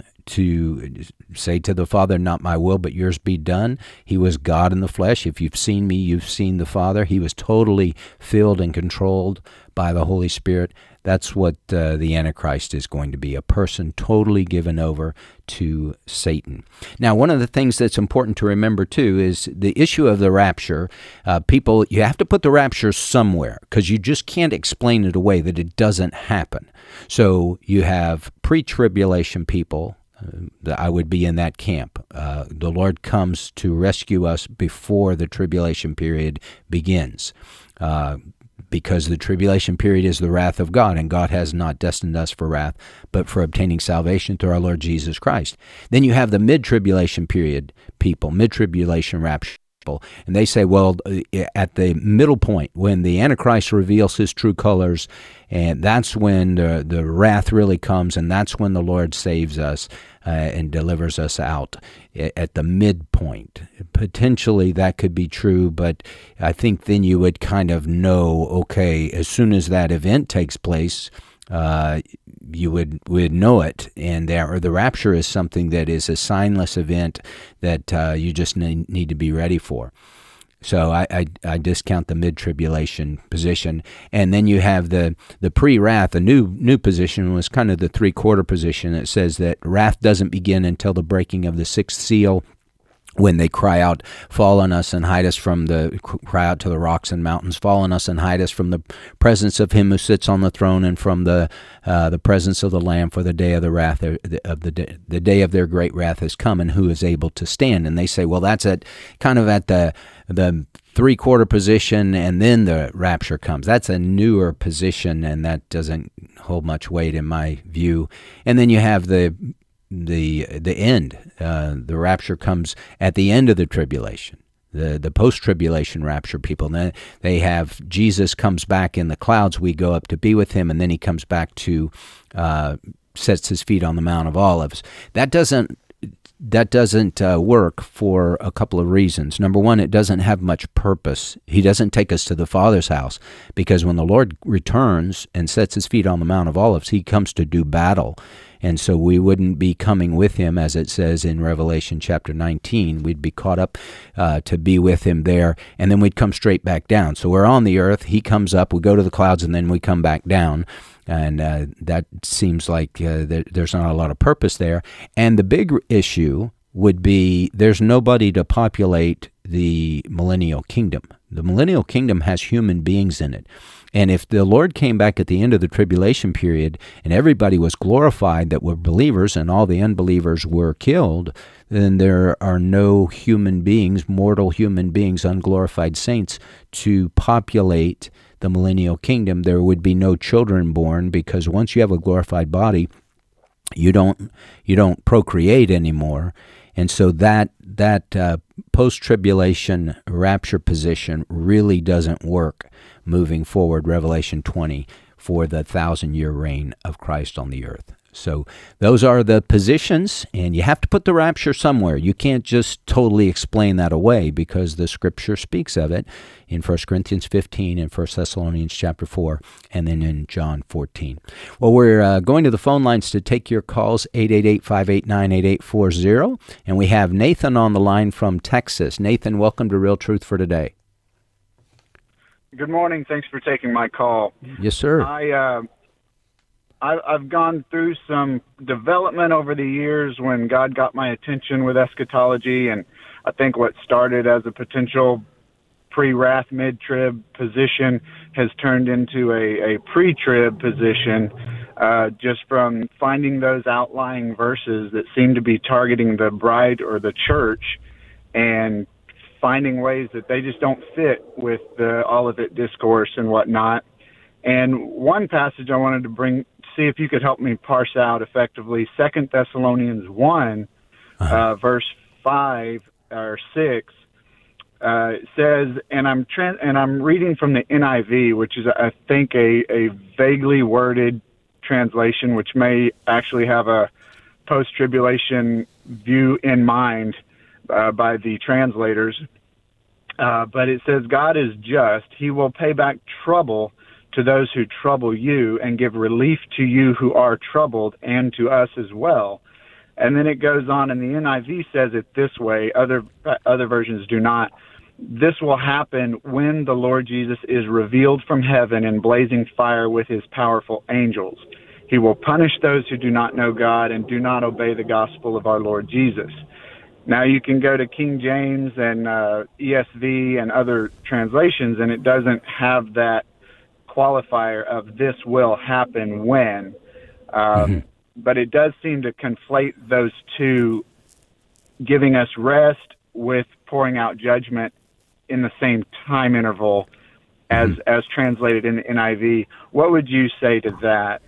to say to the Father, "Not my will, but yours be done." He was God in the flesh. If you've seen me, you've seen the Father. He was totally filled and controlled by the Holy Spirit. That's what uh, the Antichrist is going to be, a person totally given over to Satan. Now, one of the things that's important to remember, too, is the issue of the rapture. Uh, people, you have to put the rapture somewhere because you just can't explain it away that it doesn't happen. So you have pre-tribulation people. Uh, I would be in that camp. Uh, the Lord comes to rescue us before the tribulation period begins. Uh, because the tribulation period is the wrath of God, and God has not destined us for wrath, but for obtaining salvation through our Lord Jesus Christ. Then you have the mid-tribulation period people, mid-tribulation rapture people, and they say, well, at the middle point, when the Antichrist reveals his true colors, and that's when the, the wrath really comes, and that's when the Lord saves us uh, and delivers us out at the midpoint. Potentially that could be true, but I think then you would kind of know, okay, as soon as that event takes place, uh, you would would know it. And there, or the rapture is something that is a signless event that uh, you just need, need to be ready for. So I, I, I discount the mid-tribulation position. And then you have the, the pre-wrath. The new new position was kind of the three-quarter position. It says that wrath doesn't begin until the breaking of the sixth seal, when they cry out, "Fall on us and hide us from the," cry out to the rocks and mountains, "Fall on us and hide us from the presence of him who sits on the throne and from the uh, the presence of the Lamb, for the day of the wrath of the day, the day of their great wrath has come, and who is able to stand?" And they say, well, that's at kind of at the the three-quarter position, and then the rapture comes. That's a newer position, and that doesn't hold much weight in my view. And then you have the the the end. Uh, the rapture comes at the end of the tribulation, the the post-tribulation rapture people. And then they have Jesus comes back in the clouds. We go up to be with him, and then he comes back to uh, sets his feet on the Mount of Olives. That doesn't that doesn't uh, work for a couple of reasons. Number one, it doesn't have much purpose. He doesn't take us to the Father's house, because when the Lord returns and sets his feet on the Mount of Olives, he comes to do battle. And so we wouldn't be coming with him, as it says in Revelation chapter nineteen. We'd be caught up uh, to be with him there, and then we'd come straight back down. So we're on the earth, he comes up, we go to the clouds, and then we come back down. And uh, that seems like uh, there, there's not a lot of purpose there. And the big issue would be there's nobody to populate the millennial kingdom. The millennial kingdom has human beings in it. And if the Lord came back at the end of the tribulation period and everybody was glorified that were believers and all the unbelievers were killed, then there are no human beings, mortal human beings, unglorified saints, to populate the millennial kingdom. There would be no children born, because once you have a glorified body, you don't you don't procreate anymore. And so that that uh, post-tribulation rapture position really doesn't work moving forward, Revelation twenty, for the thousand-year reign of Christ on the earth. So those are the positions, and you have to put the rapture somewhere. You can't just totally explain that away, because the Scripture speaks of it in First Corinthians fifteen, and First Thessalonians chapter four, and then in John fourteen. Well, we're uh, going to the phone lines to take your calls, eight eight eight, five eight nine, eight eight four zero, and we have Nathan on the line from Texas. Nathan, welcome to Real Truth for Today. Good morning. Thanks for taking my call. Yes, sir. I, uh, I, I've gone through some development over the years when God got my attention with eschatology, and I think what started as a potential pre-wrath, mid-trib position has turned into a, a pre-trib position, uh, just from finding those outlying verses that seem to be targeting the bride or the church, and finding ways that they just don't fit with the Olivet discourse and whatnot. And one passage I wanted to bring, see if you could help me parse out effectively, Second Thessalonians one, uh-huh. uh, verse five or six, uh, says, and I'm tra- and I'm reading from the N I V, which is, I think, a, a vaguely worded translation, which may actually have a post-tribulation view in mind. uh, by the translators. Uh, but it says, God is just. He will pay back trouble to those who trouble you and give relief to you who are troubled and to us as well. And then it goes on, and the N I V says it this way. Other other versions do not. This will happen when the Lord Jesus is revealed from heaven in blazing fire with his powerful angels. He will punish those who do not know God and do not obey the gospel of our Lord Jesus. Now you can go to King James and uh, E S V and other translations, and it doesn't have that qualifier of this will happen when. Um, mm-hmm. But it does seem to conflate those two, giving us rest with pouring out judgment in the same time interval as mm-hmm. as translated in the N I V. What would you say to that?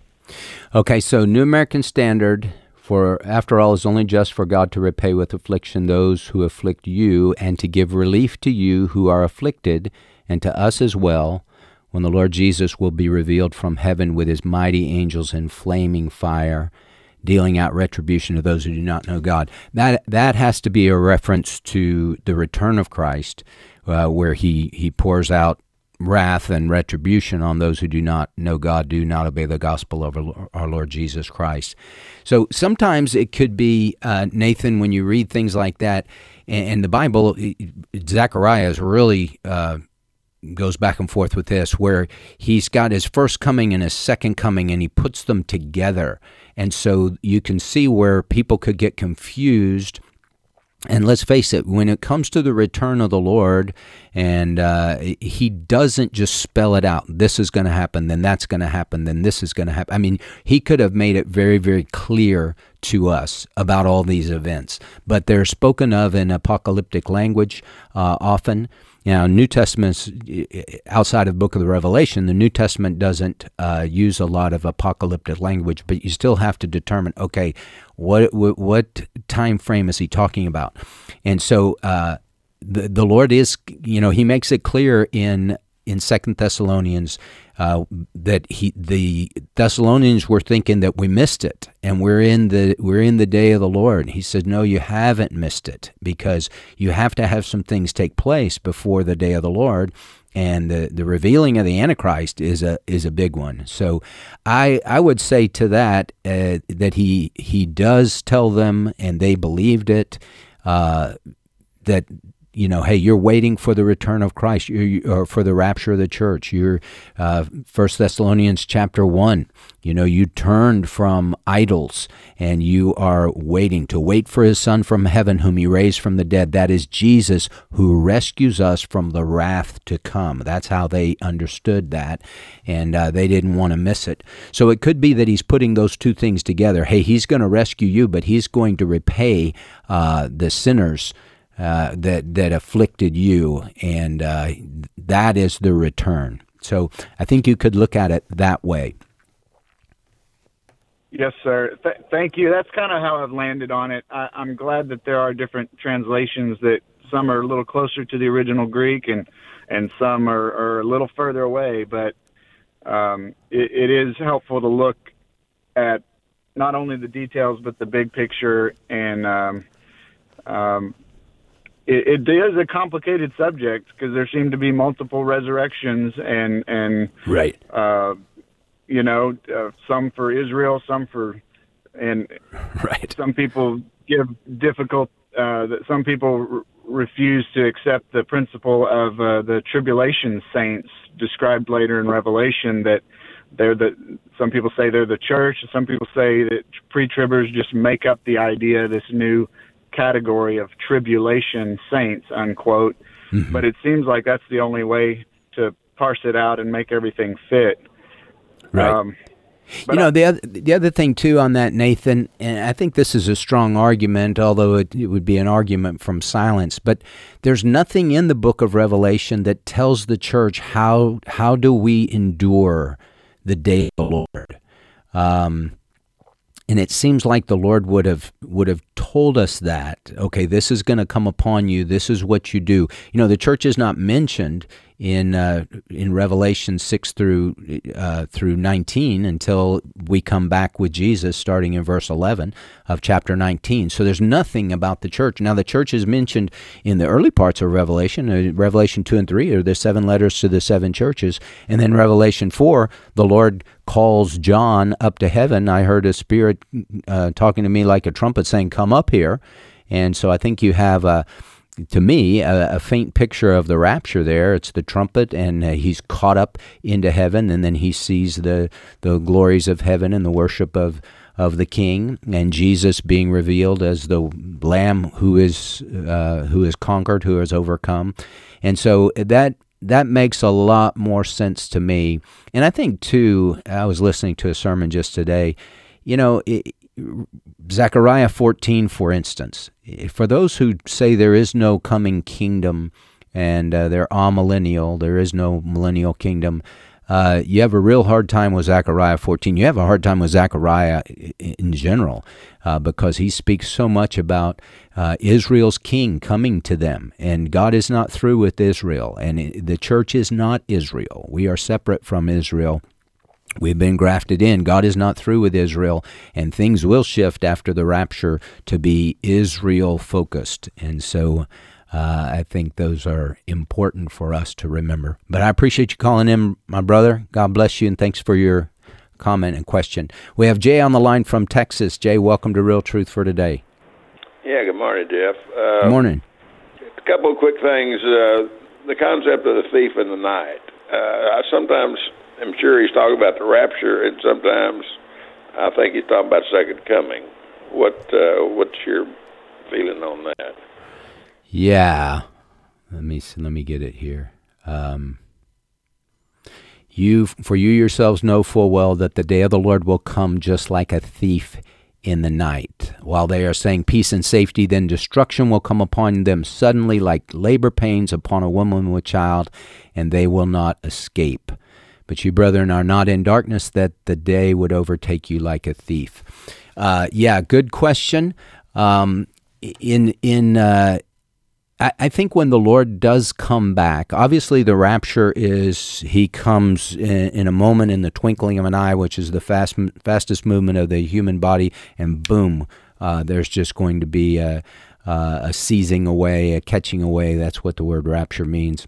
Okay, so New American Standard, for after all, is only just for God to repay with affliction those who afflict you, and to give relief to you who are afflicted, and to us as well, when the Lord Jesus will be revealed from heaven with his mighty angels in flaming fire, dealing out retribution to those who do not know God. That that has to be a reference to the return of Christ, uh, where he, he pours out wrath and retribution on those who do not know God, do not obey the gospel of our Lord Jesus Christ. So sometimes it could be, uh, Nathan, when you read things like that, and, and the Bible, Zechariah is really uh, goes back and forth with this, where he's got his first coming and his second coming, and he puts them together. And so you can see where people could get confused. And let's face it, when it comes to the return of the Lord, and uh, he doesn't just spell it out, this is going to happen, then that's going to happen, then this is going to happen. I mean, he could have made it very, very clear to us about all these events. But they're spoken of in apocalyptic language uh, often. Now, New Testament's outside of the book of the Revelation, the New Testament doesn't uh, use a lot of apocalyptic language, but you still have to determine, okay, what what, what time frame is he talking about? And so uh, the the Lord is, you know, he makes it clear in in Second Thessalonians uh, that he the Thessalonians were thinking that we missed it, and we're in the we're in the day of the Lord. He said, no, you haven't missed it, because you have to have some things take place before the day of the Lord, and the, the revealing of the Antichrist is a is a big one. So I I would say to that uh, that he he does tell them, and they believed it, uh, that, you know, hey, you're waiting for the return of Christ, you're, or for the rapture of the church. You're uh, First Thessalonians chapter one. You know, you turned from idols, and you are waiting to wait for his Son from heaven, whom he raised from the dead. That is Jesus, who rescues us from the wrath to come. That's how they understood that, and uh, they didn't want to miss it. So it could be that he's putting those two things together. Hey, he's going to rescue you, but he's going to repay uh, the sinners Uh, that that afflicted you, and uh, that is the return. So I think you could look at it that way. Yes, sir. Th- thank you. That's kind of how I've landed on it. I- I'm glad that there are different translations, that some are a little closer to the original Greek, and, and some are, are a little further away, but um, it, it is helpful to look at not only the details, but the big picture, and um, um, It, it is a complicated subject, because there seem to be multiple resurrections, and and right, uh, you know, uh, some for Israel, some for, and right. Some people give difficult. Uh, that some people r- refuse to accept the principle of uh, the tribulation saints described later in Revelation. That they're the. Some people say they're the church. Some people say that pre-tribbers just make up the idea, this new category of tribulation saints, unquote. Mm-hmm. But it seems like that's the only way to parse it out and make everything fit. Right. Um, you know, the other, the other thing, too, on that, Nathan, and I think this is a strong argument, although it, it would be an argument from silence, but there's nothing in the book of Revelation that tells the church how how do we endure the day of the Lord. Um And it seems like the Lord would have would have told us that, okay, this is going to come upon you. This is what you do. You know, the church is not mentioned in uh, in Revelation six through uh, through nineteen until we come back with Jesus, starting in verse eleven of chapter nineteen. So there's nothing about the church. Now the church is mentioned in the early parts of Revelation. Uh, Revelation two and three are the seven letters to the seven churches, and then Revelation four, the Lord calls John up to heaven. I heard a spirit uh, talking to me like a trumpet saying, "Come up here," and so I think you have a. To me, a, a faint picture of the rapture there. It's the trumpet, and uh, he's caught up into heaven, and then he sees the the glories of heaven and the worship of, of the King, and Jesus being revealed as the Lamb who is uh, who is conquered, who has overcome. And so that that makes a lot more sense to me. And I think, too, I was listening to a sermon just today, you know, it, Zechariah fourteen, for instance, for those who say there is no coming kingdom and uh, they're amillennial, there is no millennial kingdom, uh, you have a real hard time with Zechariah fourteen. You have a hard time with Zechariah in general uh, because he speaks so much about uh, Israel's king coming to them, and God is not through with Israel, and it, the church is not Israel. We are separate from Israel. We've been grafted in. God is not through with Israel, and things will shift after the rapture to be Israel-focused. And so uh, I think those are important for us to remember. But I appreciate you calling in, my brother. God bless you, and thanks for your comment and question. We have Jay on the line from Texas. Jay, welcome to Real Truth for Today. Yeah, good morning, Jeff. Uh, good morning. A couple of quick things. Uh, the concept of the thief in the night. Uh, I sometimes... I'm sure he's talking about the rapture, and sometimes I think he's talking about second coming. What uh, what's your feeling on that? Yeah, let me let me get it here. Um, you for you yourselves know full well that the day of the Lord will come just like a thief in the night. While they are saying peace and safety, then destruction will come upon them suddenly, like labor pains upon a woman with child, and they will not escape. But you, brethren, are not in darkness, that the day would overtake you like a thief. Uh, yeah, good question. Um, in in, uh, I, I think when the Lord does come back, obviously the rapture is He comes in, in a moment, in the twinkling of an eye, which is the fast fastest movement of the human body, and boom, uh, there's just going to be a, a, a seizing away, a catching away. That's what the word rapture means,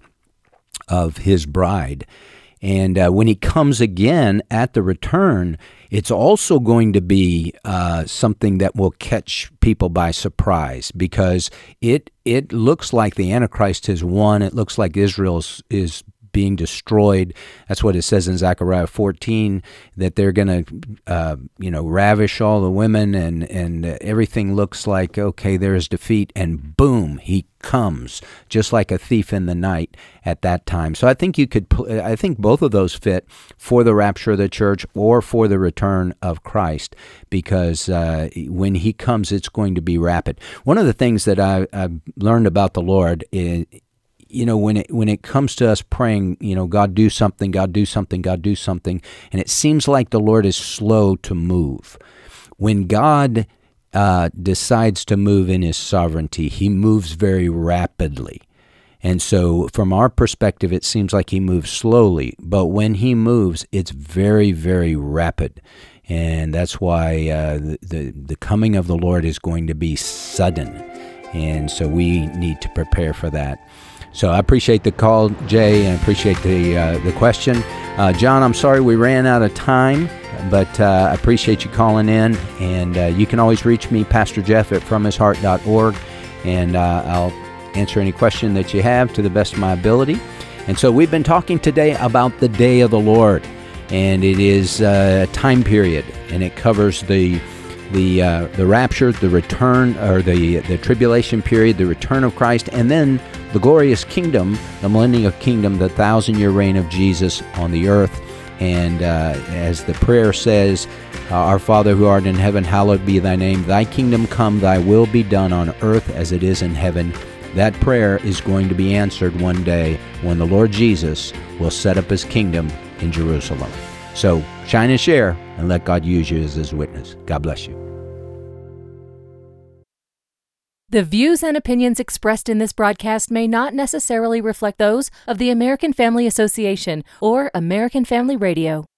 of His bride. And uh, when He comes again at the return, it's also going to be uh, something that will catch people by surprise, because it it looks like the Antichrist has won. It looks like Israel is being destroyed. That's what it says in Zechariah fourteen, that they're going to, uh, you know, ravish all the women, and and uh, everything looks like, okay, there's defeat, and boom, He comes just like a thief in the night at that time. So I think you could, I think both of those fit for the rapture of the church or for the return of Christ, because uh, when He comes, it's going to be rapid. One of the things that I, I've learned about the Lord is, you know, when it when it comes to us praying, you know, God do something, God do something, God do something, and it seems like the Lord is slow to move. When God uh, decides to move in His sovereignty, He moves very rapidly. And so from our perspective, it seems like He moves slowly, but when He moves, it's very, very rapid. And that's why uh, the, the, the coming of the Lord is going to be sudden. And so we need to prepare for that. So I appreciate the call, Jay, and I appreciate the uh, the question. Uh, John, I'm sorry we ran out of time, but uh, I appreciate you calling in. And uh, you can always reach me, Pastor Jeff, at from his heart dot org, and uh, I'll answer any question that you have to the best of my ability. And so we've been talking today about the day of the Lord, and it is a time period, and it covers the the uh, the rapture, the return, or the the tribulation period, the return of Christ, and then the glorious kingdom, the millennial kingdom, the thousand-year reign of Jesus on the earth. And uh, as the prayer says, uh, Our Father who art in heaven, hallowed be thy name. Thy kingdom come, thy will be done on earth as it is in heaven. That prayer is going to be answered one day when the Lord Jesus will set up His kingdom in Jerusalem. So shine and share, and let God use you as His witness. God bless you. The views and opinions expressed in this broadcast may not necessarily reflect those of the American Family Association or American Family Radio.